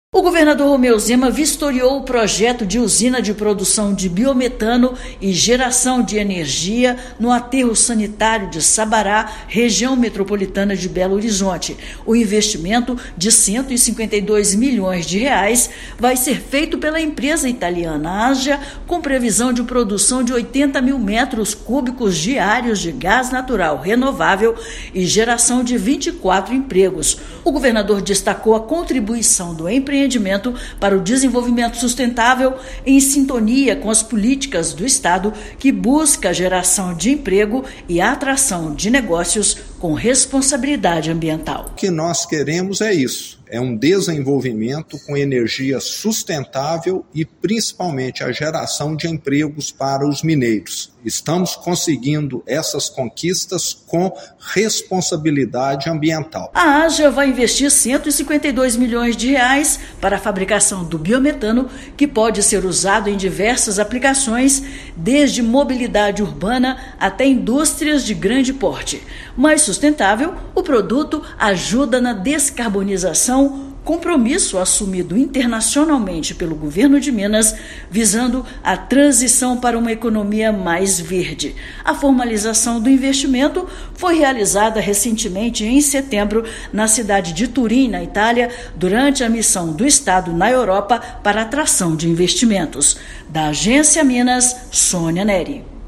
O governador Romeu Zema vistoriou o projeto de usina de produção de biometano e geração de energia no aterro sanitário de Sabará, região metropolitana de Belo Horizonte. O investimento de 152 milhões de reais vai ser feito pela empresa italiana ASJA, com previsão de produção de 80 mil metros cúbicos diários de gás natural renovável e geração de 24 empregos. O governador destacou a contribuição do empreendimento para o desenvolvimento sustentável em sintonia com as políticas do Estado que busca a geração de emprego e a atração de negócios com responsabilidade ambiental. O que nós queremos é isso, é um desenvolvimento com energia sustentável e principalmente a geração de empregos para os mineiros. Estamos conseguindo essas conquistas com responsabilidade ambiental. A ASJA vai investir 152 milhões de reais para a fabricação do biometano, que pode ser usado em diversas aplicações, desde mobilidade urbana até indústrias de grande porte. Mais sustentável, o produto ajuda na descarbonização, compromisso assumido internacionalmente pelo governo de Minas, visando a transição para uma economia mais verde. A formalização do investimento foi realizada recentemente em setembro na cidade de Turim, na Itália, durante a missão do Estado na Europa para atração de investimentos. Da Agência Minas, Sônia Neri.